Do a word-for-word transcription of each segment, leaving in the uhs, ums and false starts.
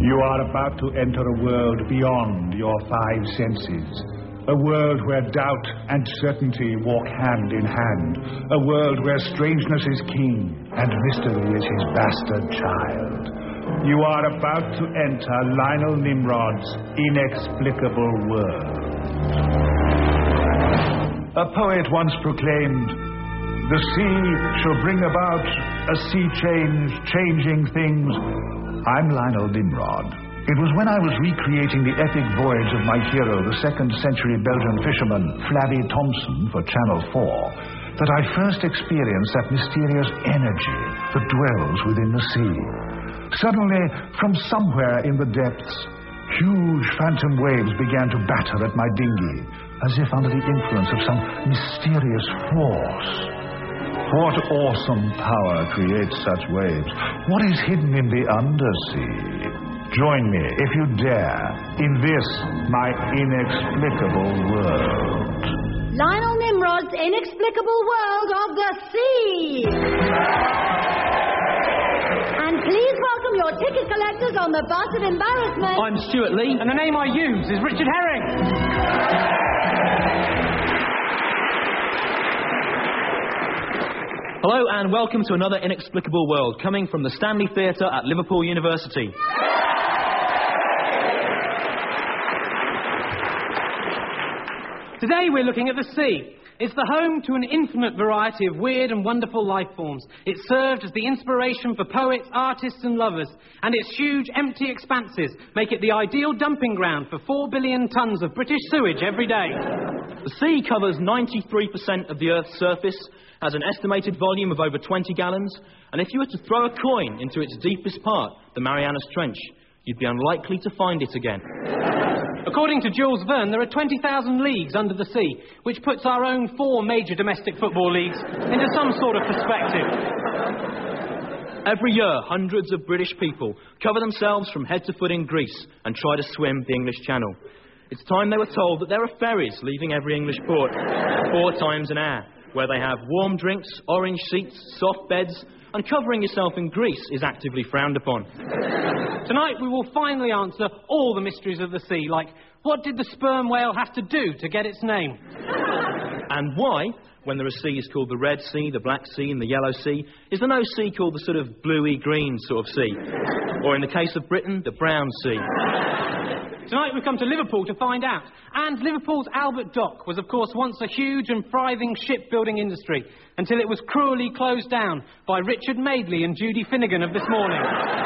You are about to enter a world beyond your five senses. A world where doubt and certainty walk hand in hand. A world where strangeness is king and mystery is his bastard child. You are about to enter Lionel Nimrod's inexplicable world. A poet once proclaimed, "The sea shall bring about a sea change, changing things." I'm Lionel Nimrod. It was when I was recreating the epic voyage of my hero, the second century Belgian fisherman, Flabby Thompson, for Channel four, that I first experienced that mysterious energy that dwells within the sea. Suddenly, from somewhere in the depths, huge phantom waves began to batter at my dinghy, as if under the influence of some mysterious force. What awesome power creates such waves? What is hidden in the undersea? Join me, if you dare, in this, my inexplicable world. Lionel Nimrod's inexplicable world of the sea! And please welcome your ticket collectors on the bus of embarrassment. I'm Stuart Lee, and the name I use is Richard Herring. Hello and welcome to another Inexplicable World, coming from the Stanley Theatre at Liverpool University. Today we're looking at the sea. It's the home to an infinite variety of weird and wonderful life forms. It served as the inspiration for poets, artists and lovers, and its huge empty expanses make it the ideal dumping ground for four billion tonnes of British sewage every day. The sea covers ninety-three percent of the Earth's surface, has an estimated volume of over twenty gallons, and if you were to throw a coin into its deepest part, the Marianas Trench, you'd be unlikely to find it again. According to Jules Verne, there are twenty thousand leagues under the sea, which puts our own four major domestic football leagues into some sort of perspective. Every year, hundreds of British people cover themselves from head to foot in Greece and try to swim the English Channel. It's time they were told that there are ferries leaving every English port four times an hour, where they have warm drinks, orange seats, soft beds, and covering yourself in Greece is actively frowned upon. Tonight we will finally answer all the mysteries of the sea, like what did the sperm whale have to do to get its name? And why, when there are seas called the Red Sea, the Black Sea and the Yellow Sea, is there no sea called the sort of bluey-green sort of sea? Or in the case of Britain, the Brown Sea? Tonight we've come to Liverpool to find out. And Liverpool's Albert Dock was, of course, once a huge and thriving shipbuilding industry until it was cruelly closed down by Richard Madeley and Judy Finnegan of This Morning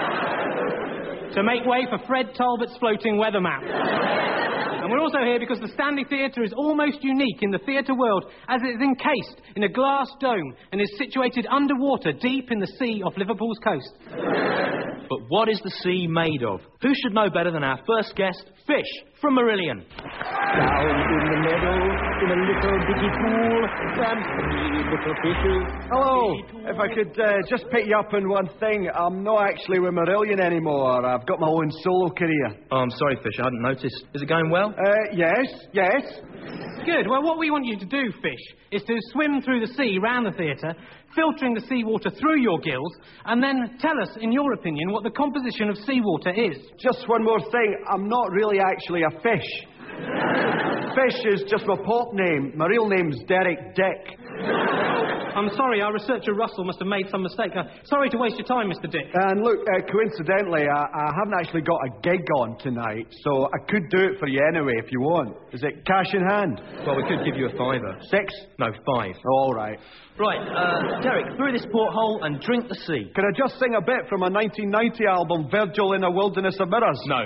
to make way for Fred Talbot's floating weather map. And we're also here because the Stanley Theatre is almost unique in the theatre world, as it is encased in a glass dome and is situated underwater deep in the sea off Liverpool's coast. But what is the sea made of? Who should know better than our first guest, Fish, from Marillion? Down in the meadow, in a little bitty pool, swam three little fishes. Hello. If I could uh, just pick you up on one thing, I'm not actually with Marillion anymore. I've got my own solo career. Oh, I'm sorry, Fish, I hadn't noticed. Is it going well? Uh, yes, yes. Good. Well, what we want you to do, Fish, is to swim through the sea round the theatre, filtering the seawater through your gills, and then tell us, in your opinion, what the composition of seawater is. Just one more thing. I'm not really actually a fish. Fish is just my pop name. My real name's Derek Dick. I'm sorry, our researcher Russell must have made some mistake. Uh, sorry to waste your time, Mister Dick. And look, uh, coincidentally, I, I haven't actually got a gig on tonight, so I could do it for you anyway if you want. Is it cash in hand? Well, we could give you a fiver. Six? No, five. Oh, all right. Right, uh, Derek, through this porthole and drink the sea. Can I just sing a bit from a nineteen ninety album, Virgil in a Wilderness of Mirrors? No.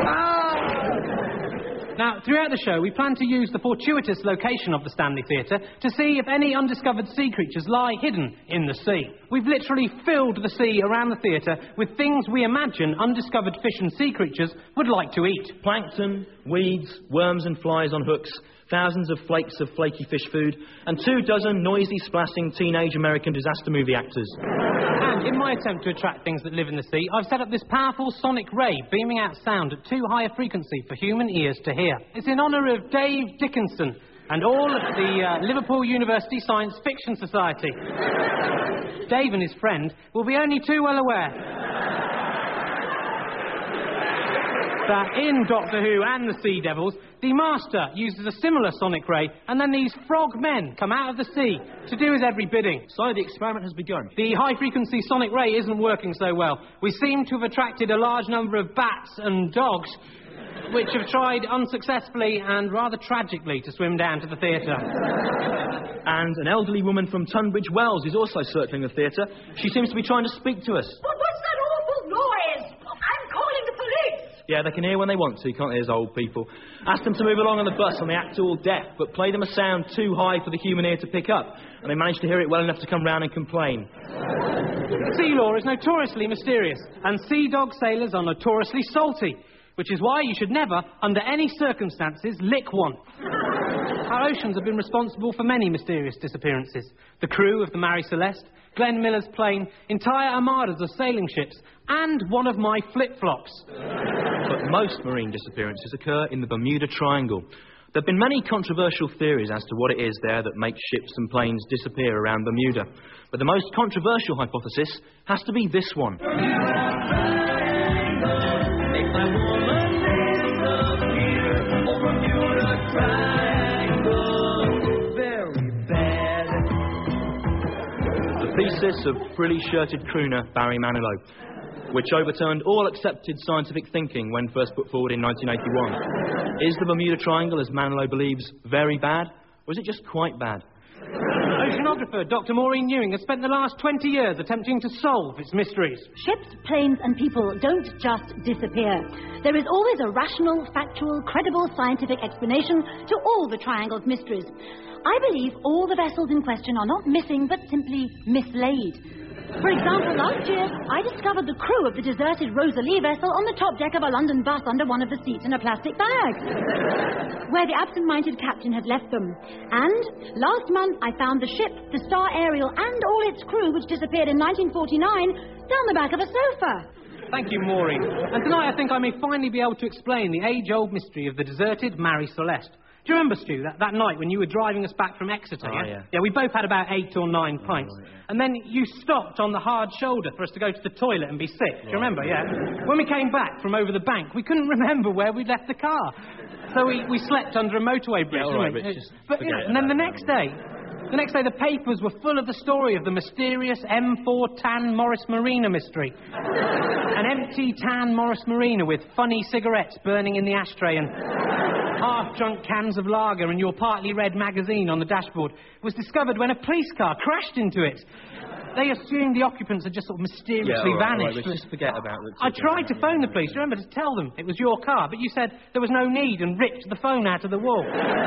Now, throughout the show, we plan to use the fortuitous location of the Stanley Theatre to see if any undiscovered sea creatures lie hidden in the sea. We've literally filled the sea around the theatre with things we imagine undiscovered fish and sea creatures would like to eat. Plankton, weeds, worms and flies on hooks, thousands of flakes of flaky fish food, and two dozen noisy, splashing teenage American disaster movie actors. And in my attempt to attract things that live in the sea, I've set up this powerful sonic ray beaming out sound at too high a frequency for human ears to hear. It's in honour of Dave Dickinson and all of the uh, Liverpool University Science Fiction Society. Dave and his friend will be only too well aware that in Doctor Who and the Sea Devils, the Master uses a similar sonic ray, and then these frog men come out of the sea to do his every bidding. So the experiment has begun. The high-frequency sonic ray isn't working so well. We seem to have attracted a large number of bats and dogs, which have tried unsuccessfully and rather tragically to swim down to the theatre. And an elderly woman from Tunbridge Wells is also circling the theatre. She seems to be trying to speak to us. But what's that awful noise? I'm calling the police. Yeah, they can hear when they want to, can't they, as old people? Ask them to move along on the bus and they act all deaf, but play them a sound too high for the human ear to pick up, and they manage to hear it well enough to come round and complain. Sea law is notoriously mysterious, and sea dog sailors are notoriously salty, which is why you should never, under any circumstances, lick one. Our oceans have been responsible for many mysterious disappearances. The crew of the Marie Celeste, Glenn Miller's plane, entire armadas of sailing ships, and one of my flip-flops. But most marine disappearances occur in the Bermuda Triangle. There have been many controversial theories as to what it is there that makes ships and planes disappear around Bermuda. But the most controversial hypothesis has to be this one. Thesis of frilly-shirted crooner Barry Manilow, which overturned all accepted scientific thinking when first put forward in nineteen eighty-one. Is the Bermuda Triangle, as Manilow believes, very bad, or is it just quite bad? Oceanographer Doctor Maureen Ewing has spent the last twenty years attempting to solve its mysteries. Ships, planes and people don't just disappear. There is always a rational, factual, credible scientific explanation to all the Triangle's mysteries. I believe all the vessels in question are not missing, but simply mislaid. For example, last year, I discovered the crew of the deserted Rosalie vessel on the top deck of a London bus under one of the seats in a plastic bag, where the absent-minded captain had left them. And last month, I found the ship, the Star Ariel, and all its crew, which disappeared in nineteen forty-nine, down the back of a sofa. Thank you, Maureen. And tonight I think I may finally be able to explain the age-old mystery of the deserted Marie Celeste. Do you remember, Stu, that, that night when you were driving us back from Exeter? Oh, yeah? yeah. Yeah, we both had about eight or nine pints. Oh, yeah. And then you stopped on the hard shoulder for us to go to the toilet and be sick. Do you remember, yeah? When we came back from over the bank, we couldn't remember where we'd left the car. So we, we slept under a motorway bridge, Yeah, all right, didn't we? Rich, just But, you know, forget and then the about next day... The next day, the papers were full of the story of the mysterious M four Tan Morris Marina mystery. An empty tan Morris Marina with funny cigarettes burning in the ashtray and half-drunk cans of lager and your partly read magazine on the dashboard was discovered when a police car crashed into it. They assumed the occupants had just sort of mysteriously yeah, all right, vanished. All right, just forget about it. I tried to phone the police, remember, to tell them it was your car, but you said there was no need and ripped the phone out of the wall.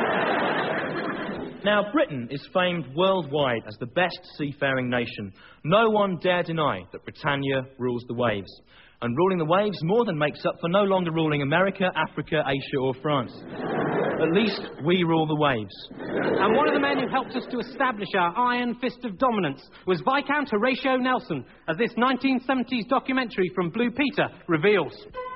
Now, Britain is famed worldwide as the best seafaring nation. No one dare deny that Britannia rules the waves. And ruling the waves more than makes up for no longer ruling America, Africa, Asia or France. At least we rule the waves. And one of the men who helped us to establish our iron fist of dominance was Viscount Horatio Nelson, as this nineteen seventies documentary from Blue Peter reveals.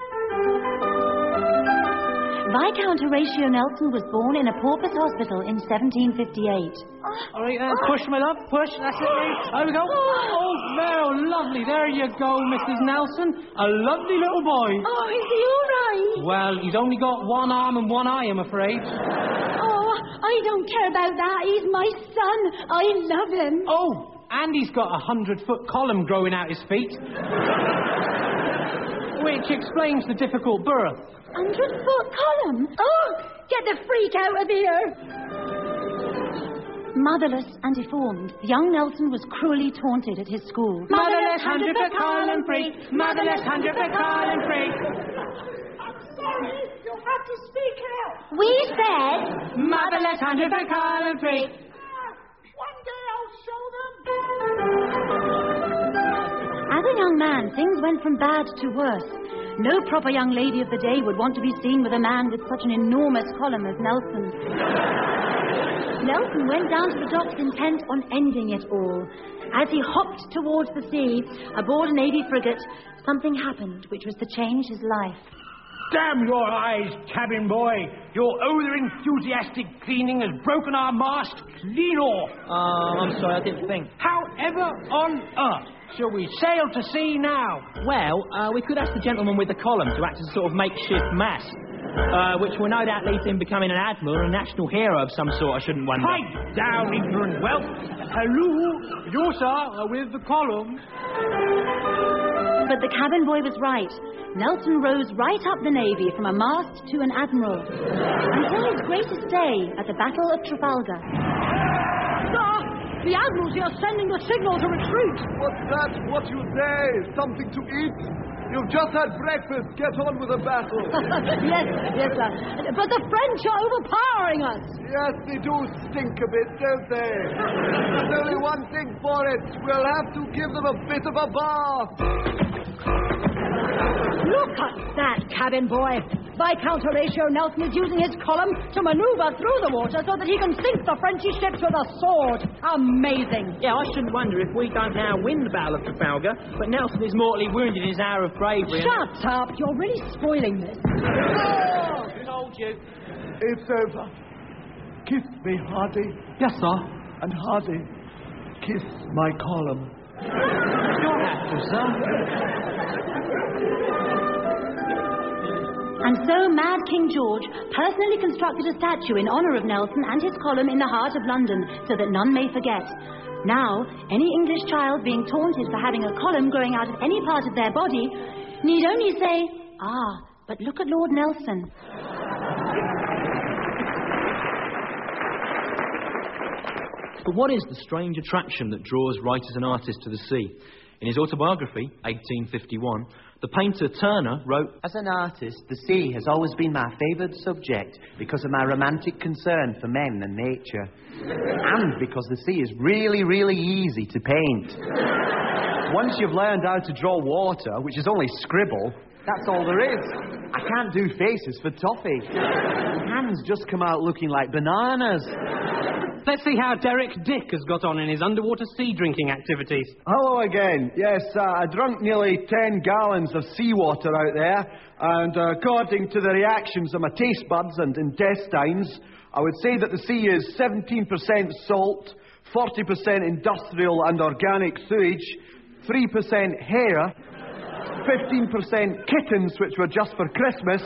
Viscount Horatio Nelson was born in a pauper's hospital in seventeen fifty-eight. All right, uh, push, my love, push. That's it, mate. There we go. Oh, Mel, lovely. There you go, Missus Nelson. A lovely little boy. Oh, is he all right? Well, he's only got one arm and one eye, I'm afraid. Oh, I don't care about that. He's my son. I love him. Oh, and he's got a hundred-foot column growing out his feet. Which explains the difficult birth. Hundred-foot column? Oh, get the freak out of here! Motherless and deformed, young Nelson was cruelly taunted at his school. Motherless, hundred-foot column freak. Motherless, hundred-foot column freak. I'm sorry, you'll have to speak out. We said... Motherless, hundred-foot column freak. One day I'll show them. As a young man, things went from bad to worse. No proper young lady of the day would want to be seen with a man with such an enormous column as Nelson's. Nelson went down to the docks intent on ending it all. As he hopped towards the sea, aboard a Navy frigate, something happened which was to change his life. Damn your eyes, cabin boy. Your over-enthusiastic cleaning has broken our mast clean off. Oh, I'm sorry, I didn't think. However on earth shall we sail to sea now? Well, uh, we could ask the gentleman with the column to act as a sort of makeshift mast, uh, which will no doubt lead to him becoming an admiral and a national hero of some sort, I shouldn't wonder. Pipe down, ignorant whelp. Hello, you, sir, are with the column. But the cabin boy was right. Nelson rose right up the Navy from a mast to an admiral, until his greatest day at the Battle of Trafalgar. Sir, the admirals here are sending the signal to retreat. What's that? What you say? Something to eat? You've just had breakfast. Get on with the battle. yes, yes, sir. But the French are overpowering us. Yes, they do stink a bit, don't they? There's only one thing for it. We'll have to give them a bit of a bath. Look at that, cabin boy. Viscount Horatio Nelson is using his column to maneuver through the water so that he can sink the Frenchy ships with a sword. Amazing. Yeah, I shouldn't wonder if we don't now win the Battle of Trafalgar, but Nelson is mortally wounded in his hour of bravery. Shut and... up. You're really spoiling this. Oh, told you. It's over. Kiss me, Hardy. Yes, sir. And Hardy, kiss my column. You'll have to, sir. And so Mad King George personally constructed a statue in honour of Nelson and his column in the heart of London, so that none may forget. Now, any English child being taunted for having a column growing out of any part of their body need only say, "Ah, but look at Lord Nelson." But what is the strange attraction that draws writers and artists to the sea? In his autobiography, eighteen fifty-one, the painter Turner wrote, "As an artist, the sea has always been my favoured subject because of my romantic concern for men and nature. And because the sea is really, really easy to paint. Once you've learned how to draw water, which is only scribble, that's all there is. I can't do faces for toffee. Hands just come out looking like bananas." Let's see how Derek Dick has got on in his underwater sea drinking activities. Hello again. Yes, uh, I drunk nearly ten gallons of seawater out there, and uh, according to the reactions of my taste buds and intestines, I would say that the sea is seventeen percent salt, forty percent industrial and organic sewage, three percent hair, fifteen percent kittens, which were just for Christmas,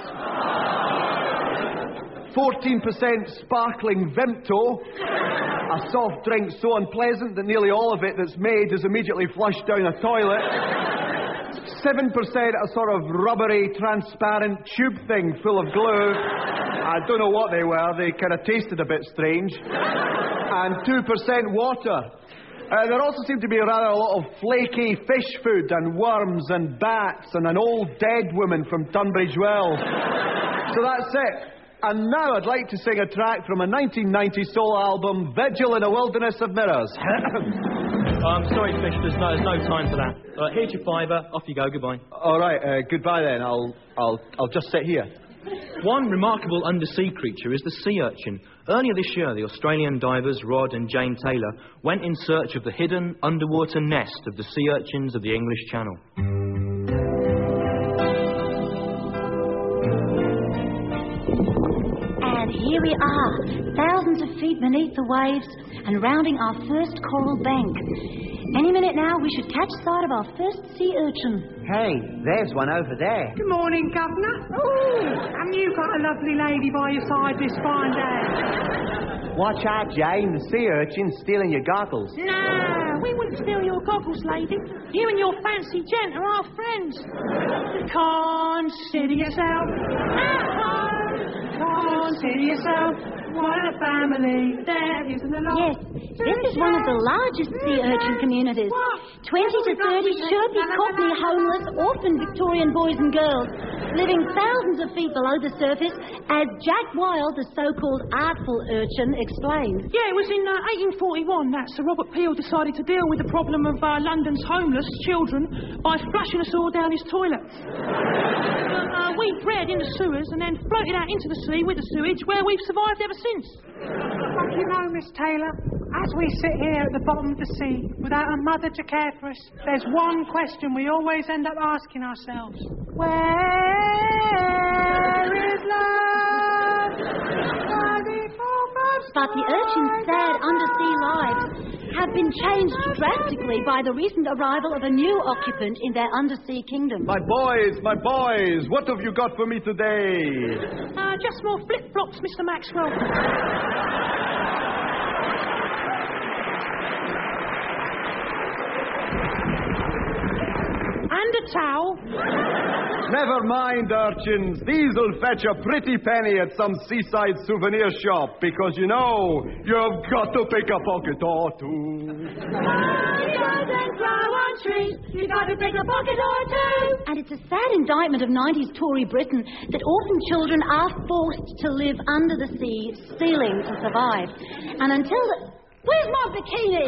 fourteen percent sparkling Vimto, a soft drink so unpleasant that nearly all of it that's made is immediately flushed down a toilet, seven percent a sort of rubbery, transparent tube thing full of glue. I don't know what they were, they kind of tasted a bit strange, and two percent water. Uh, there also seemed to be rather a lot of flaky fish food and worms and bats and an old dead woman from Tunbridge Wells. So that's it. And now I'd like to sing a track from a nineteen ninety soul album, Vigil in a Wilderness of Mirrors. oh, I'm sorry, Fish, there's no, there's no time for that. Uh, here's your fiver, off you go, goodbye. All right, uh, goodbye then. I'll, I'll, I'll just sit here. One remarkable undersea creature is the sea urchin. Earlier this year, the Australian divers Rod and Jane Taylor went in search of the hidden underwater nest of the sea urchins of the English Channel. And here we are, thousands of feet beneath the waves and rounding our first coral bank. Any minute now, we should catch sight of our first sea urchin. Hey, there's one over there. Good morning, Governor. Oh, and you got a lovely lady by your side this fine day. Watch out, Jane. The sea urchin's stealing your goggles. No, we wouldn't steal your goggles, lady. You and your fancy gent are our friends. Consider yourself at home. Consider yourself. What a family. There isn't a lot. Yes, this is one of the largest sea urchin communities. Twenty to thirty chirpy, cockney, homeless, orphan Victorian boys and girls living thousands of feet below the surface, as Jack Wild, the so-called artful urchin, explains. Yeah, it was in uh, eighteen forty-one that Sir Robert Peel decided to deal with the problem of uh, London's homeless children by flushing us all down his toilet. uh, we bred in the sewers and then floated out into the sea with the sewage, where we've survived ever since. Don't you know, Miss Taylor, As we sit here at the bottom of the sea, without a mother to care for us, there's one question we always end up asking ourselves. Where is love? But the urchins' sad undersea lives have been changed drastically by the recent arrival of a new occupant in their undersea kingdom. My boys, my boys, what have you got for me today? Uh, just more flip-flops, Mister Maxwell. And a towel. Never mind, urchins. These'll fetch a pretty penny at some seaside souvenir shop, because, you know, you've got to pick a pocket or two. It doesn't grow on trees. You got to pick a pocket or two. And it's a sad indictment of nineties Tory Britain that orphan children are forced to live under the sea, stealing to survive. And until the... Where's my bikini?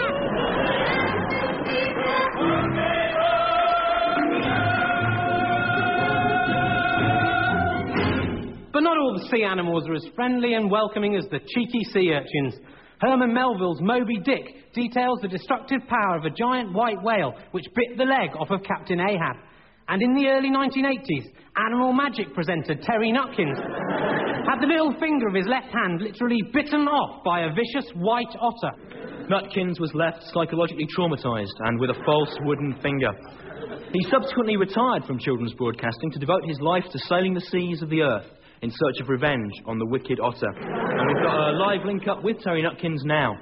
But not all the sea animals are as friendly and welcoming as the cheeky sea urchins. Herman Melville's Moby Dick details the destructive power of a giant white whale which bit the leg off of Captain Ahab. And in the early nineteen eighties, Animal Magic presenter Terry Nutkins had the little finger of his left hand literally bitten off by a vicious white otter. Nutkins was left psychologically traumatised and with a false wooden finger. He subsequently retired from children's broadcasting to devote his life to sailing the seas of the earth in search of revenge on the wicked otter. And we've got a live link up with Terry Nutkins now.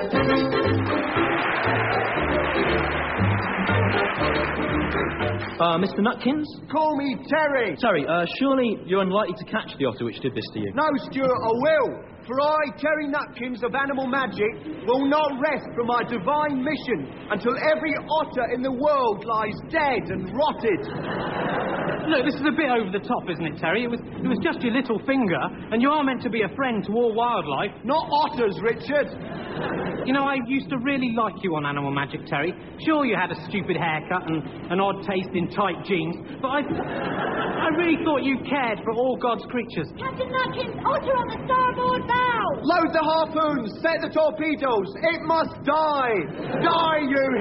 Uh, Mister Nutkins? Call me Terry. Terry, uh, surely you're unlikely to catch the otter which did this to you. No, Stuart, I will. For I, Terry Nutkins of Animal Magic, will not rest from my divine mission until every otter in the world lies dead and rotted. Look, this is a bit over the top, isn't it, Terry? It was, it was just your little finger, and you are meant to be a friend to all wildlife. Not otters, Richard. You know, I used to really like you on Animal Magic, Terry. Sure, you had a stupid haircut and an odd taste in tight jeans, but I... I really thought you cared for all God's creatures. Captain Nutkins, otter on the starboard bow! Load the harpoons, set the torpedoes. It must die. Die, you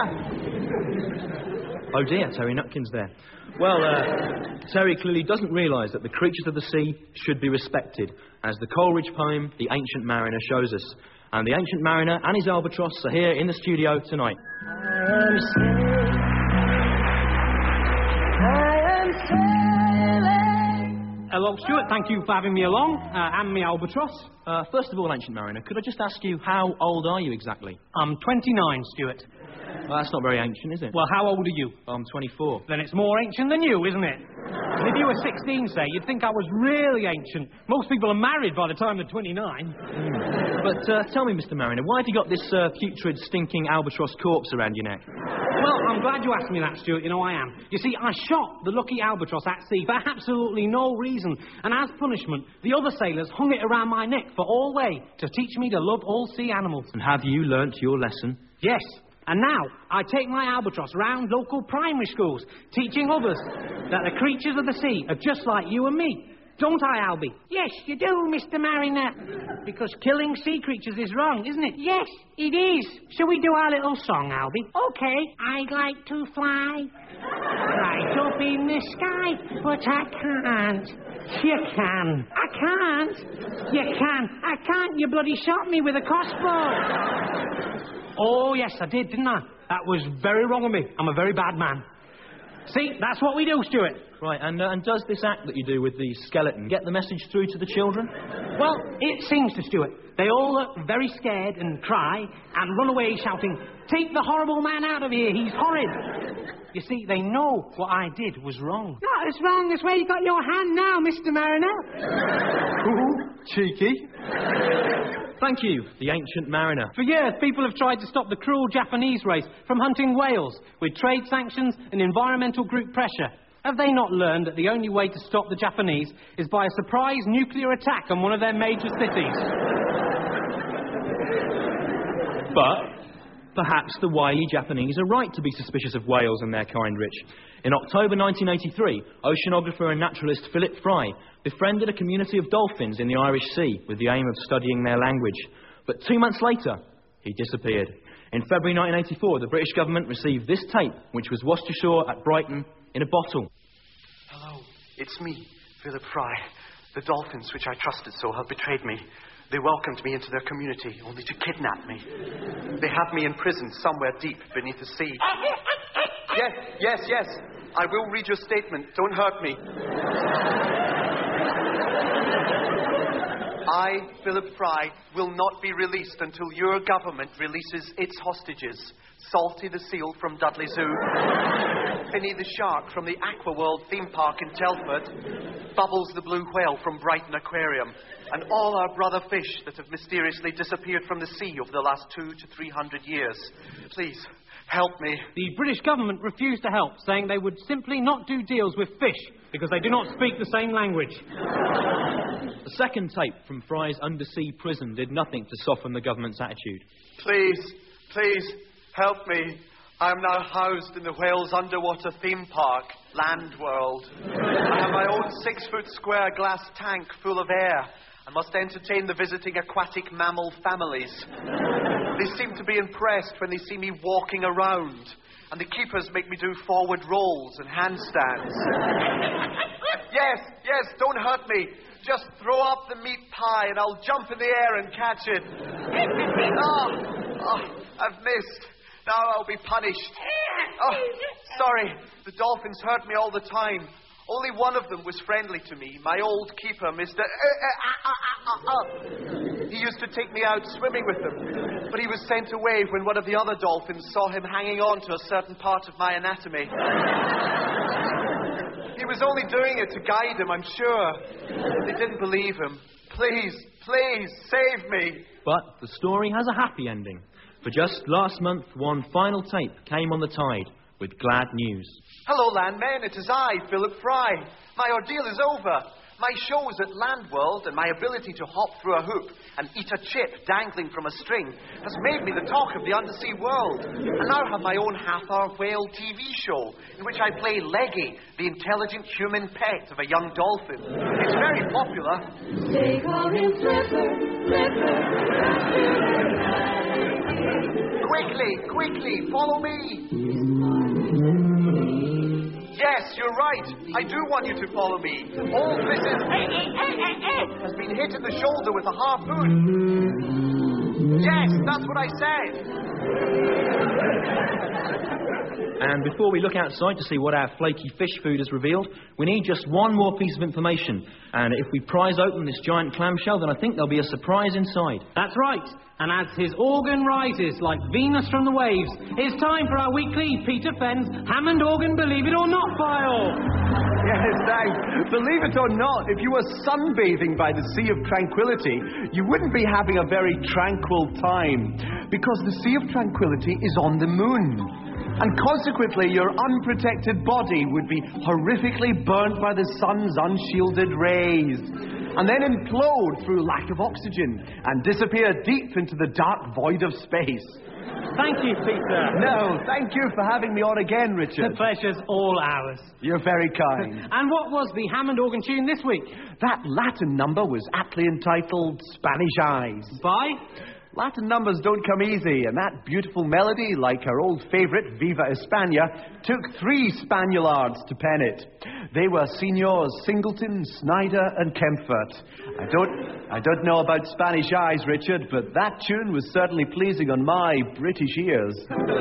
hear? Oh dear, Terry Nutkins there. Well, uh, Terry clearly doesn't realise that the creatures of the sea should be respected, as the Coleridge poem, The Ancient Mariner, shows us. And the Ancient Mariner and his albatross are here in the studio tonight. I am sailing. I am sailing. Hello, Stuart. Thank you for having me along, uh, and me albatross. Uh, first of all, Ancient Mariner, could I just ask you, how old are you exactly? I'm twenty-nine, Stuart. Well, that's not very ancient, is it? Well, how old are you? I'm twenty-four. Then it's more ancient than you, isn't it? And if you were sixteen, say, you'd think I was really ancient. Most people are married by the time they're twenty-nine. Mm. But uh, tell me, Mister Mariner, why have you got this uh, putrid, stinking albatross corpse around your neck? Well, I'm glad you asked me that, Stuart. You know I am. You see, I shot the lucky albatross at sea for absolutely no reason. And as punishment, the other sailors hung it around my neck for all way to teach me to love all sea animals. And have you learnt your lesson? Yes. And now, I take my albatross round local primary schools, teaching others that the creatures of the sea are just like you and me. Don't I, Albie? Yes, you do, Mister Mariner. Because killing sea creatures is wrong, isn't it? Yes, it is. Shall we do our little song, Albie? Okay. I'd like to fly right up in the sky, but I can't. You can. I can't. You can. I can't. You bloody shot me with a crossbow. Oh, yes, I did, didn't I? That was very wrong of me. I'm a very bad man. See, that's what we do, Stuart. Right, and, uh, and does this act that you do with the skeleton get the message through to the children? Well, it seems to, Stuart. They all look very scared and cry and run away shouting, "Take the horrible man out of here, he's horrid." You see, they know what I did was wrong. Not as wrong as where you got your hand now, Mister Mariner. Ooh, cheeky. Thank you, the Ancient Mariner. For years, people have tried to stop the cruel Japanese race from hunting whales with trade sanctions and environmental group pressure. Have they not learned that the only way to stop the Japanese is by a surprise nuclear attack on one of their major cities? But perhaps the wily Japanese are right to be suspicious of whales and their kind, Rich. In October nineteen eighty-three, oceanographer and naturalist Philip Fry befriended a community of dolphins in the Irish Sea with the aim of studying their language. But two months later, he disappeared. In February nineteen eighty-four, the British government received this tape, which was washed ashore at Brighton in a bottle. Hello, it's me, Philip Fry. The dolphins, which I trusted so, have betrayed me. They welcomed me into their community, only to kidnap me. They have me in prison somewhere deep beneath the sea. Yes, yes, yes. I will read your statement. Don't hurt me. I, Philip Fry, will not be released until your government releases its hostages. Salty the seal from Dudley Zoo, Finny the shark from the Aquaworld theme park in Telford, Bubbles the blue whale from Brighton Aquarium, and all our brother fish that have mysteriously disappeared from the sea over the last two to three hundred years. Please, help me. The British government refused to help, saying they would simply not do deals with fish because they do not speak the same language. The second tape from Fry's undersea prison did nothing to soften the government's attitude. Please, please, help me. I am now housed in the whale's underwater theme park, Land World. I have my own six-foot square glass tank full of air. I must entertain the visiting aquatic mammal families. They seem to be impressed when they see me walking around, and the keepers make me do forward rolls and handstands. Yes, yes, don't hurt me. Just throw up the meat pie and I'll jump in the air and catch it. Oh, oh, I've missed. Now I'll be punished. Oh, sorry. The dolphins hurt me all the time. Only one of them was friendly to me, my old keeper, Mister Uh, uh, uh, uh, uh. He used to take me out swimming with them, but he was sent away when one of the other dolphins saw him hanging on to a certain part of my anatomy. He was only doing it to guide him, I'm sure. They didn't believe him. Please, please, save me. But the story has a happy ending. For just last month, one final tape came on the tide with glad news. Hello, landmen. It is I, Philip Fry. My ordeal is over. My shows at Land World and my ability to hop through a hoop and eat a chip dangling from a string has made me the talk of the undersea world. I now have my own half-hour whale T V show in which I play Leggy, the intelligent human pet of a young dolphin. It's very popular. They call him Flipper, Flipper, Quickly, quickly, follow me. Yes, you're right. I do want you to follow me. Old Missus has been hit in the shoulder with a harpoon. Yes, that's what I said. And before we look outside to see what our flaky fish food has revealed, we need just one more piece of information. And if we prise open this giant clamshell, then I think there'll be a surprise inside. That's right. And as his organ rises like Venus from the waves, it's time for our weekly Peter Fenn's Hammond Organ Believe It or Not file. Yes, thanks. Believe it or not, if you were sunbathing by the Sea of Tranquility, you wouldn't be having a very tranquil time, because the Sea of Tranquility is on the moon. And consequently, your unprotected body would be horrifically burnt by the sun's unshielded rays, and then implode through lack of oxygen and disappear deep into the dark void of space. Thank you, Peter. No, thank you for having me on again, Richard. The pleasure's all ours. You're very kind. And what was the Hammond organ tune this week? That Latin number was aptly entitled Spanish Eyes. By? Latin numbers don't come easy, and that beautiful melody, like our old favourite Viva España, took three Spaniards to pen it. They were Signors Singleton, Snyder, and Kempfert. I don't, I don't know about Spanish Eyes, Richard, but that tune was certainly pleasing on my British ears.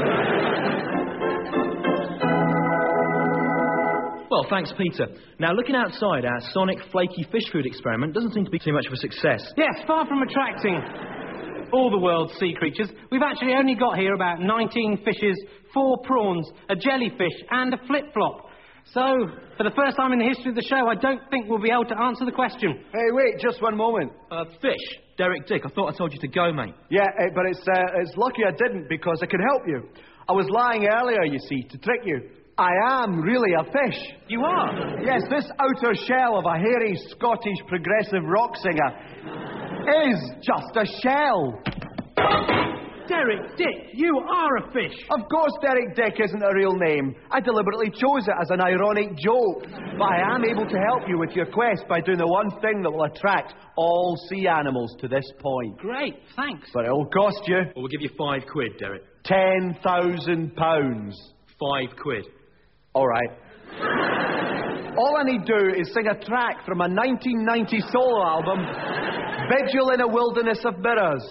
Well, thanks, Peter. Now, looking outside, our sonic flaky fish food experiment doesn't seem to be too much of a success. Yes, far from attracting all the world's sea creatures, we've actually only got here about nineteen fishes, four prawns, a jellyfish, and a flip-flop. So, for the first time in the history of the show, I don't think we'll be able to answer the question. Hey, wait, just one moment. Uh, fish? Derek Dick, I thought I told you to go, mate. Yeah, uh, but it's, uh, it's lucky I didn't, because I can help you. I was lying earlier, you see, to trick you. I am really a fish. You are? Yes, this outer shell of a hairy Scottish progressive rock singer is just a shell. Derek Dick, you are a fish. Of course Derek Dick isn't a real name. I deliberately chose it as an ironic joke. But I am able to help you with your quest by doing the one thing that will attract all sea animals to this point. Great, thanks. But it'll cost you... Well, we'll give you five quid, Derek. Ten thousand pounds. Five quid. All right. All I need to do is sing a track from a nineteen ninety solo album, Vigil in a Wilderness of Mirrors.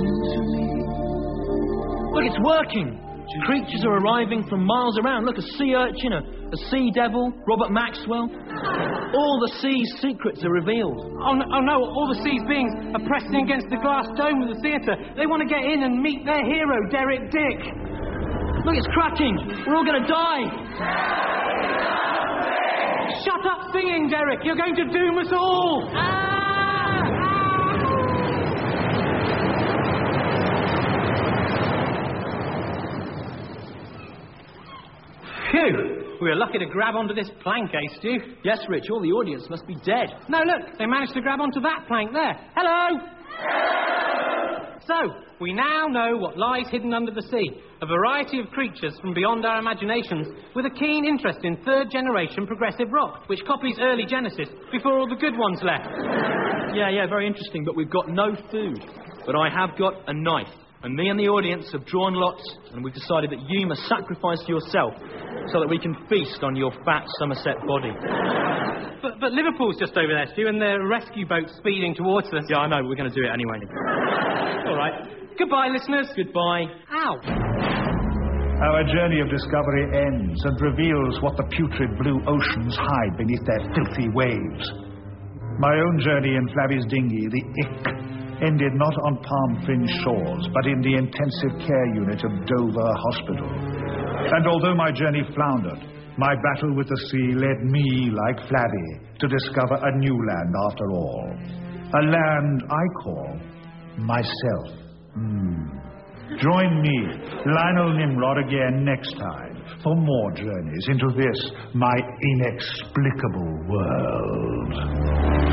Look, it's working. Creatures are arriving from miles around. Look, a sea urchin, a, a sea devil, Robert Maxwell. All the sea's secrets are revealed. Oh no, oh, no, all the sea's beings are pressing against the glass dome of the theatre. They want to get in and meet their hero, Derek Dick. Look, it's cracking. We're all going to die. Shut up singing, Derek. You're going to doom us all. Ah! Phew! We were lucky to grab onto this plank, eh, Stu? Yes, Rich, all the audience must be dead. No, look, they managed to grab onto that plank there. Hello! So, we now know what lies hidden under the sea. A variety of creatures from beyond our imaginations with a keen interest in third-generation progressive rock, which copies early Genesis before all the good ones left. Yeah, yeah, very interesting, but we've got no food. But I have got a knife. And me and the audience have drawn lots, and we've decided that you must sacrifice yourself so that we can feast on your fat Somerset body. But, but Liverpool's just over there, Stu, and the rescue boat's speeding towards us. Yeah, I know, but we're going to do it anyway. All right. Goodbye, listeners. Goodbye. Ow. Our journey of discovery ends and reveals what the putrid blue oceans hide beneath their filthy waves. My own journey in Flabby's dinghy, the Ick, ended not on palm-fringed shores, but in the intensive care unit of Dover Hospital. And although my journey floundered, my battle with the sea led me, like Flabby, to discover a new land after all. A land I call myself. Mm. Join me, Lionel Nimrod, again next time for more journeys into this, my inexplicable world.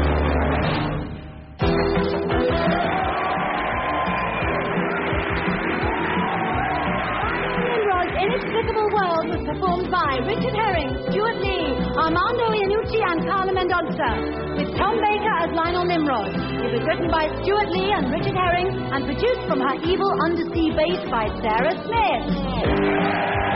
Inexplicable World was performed by Richard Herring, Stuart Lee, Armando Iannucci and Carla Mendonça, with Tom Baker as Lionel Nimrod. It was written by Stuart Lee and Richard Herring and produced from her evil undersea base by Sarah Smith.